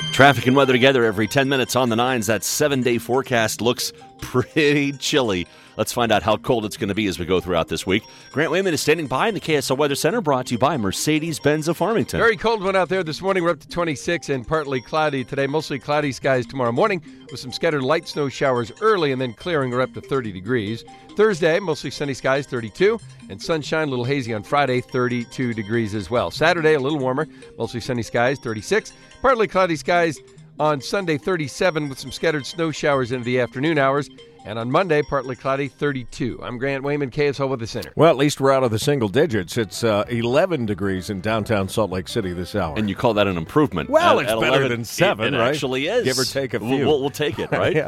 Traffic and weather together every 10 minutes on the 9s. That 7-day forecast looks pretty chilly. Let's find out how cold it's going to be as we go throughout this week. Grant Wayman is standing by in the KSL Weather Center, brought to you by Mercedes-Benz of Farmington. Very cold one out there this morning. We're up to 26 and partly cloudy today. Mostly cloudy skies tomorrow morning with some scattered light snow showers early and then clearing. We're up to 30 degrees. Thursday, mostly sunny skies, 32. And sunshine, a little hazy on Friday, 32 degrees as well. Saturday, a little warmer. Mostly sunny skies, 36. Partly cloudy skies on Sunday, 37 with some scattered snow showers into the afternoon hours. And on Monday, partly cloudy, 32. I'm Grant Wayman, KSL Weather Center. Well, at least we're out of the single digits. It's 11 degrees in downtown Salt Lake City this hour. And you call that an improvement? Well, it's better than 7, it right? It actually is. Give or take a few. We'll take it, right? Yeah.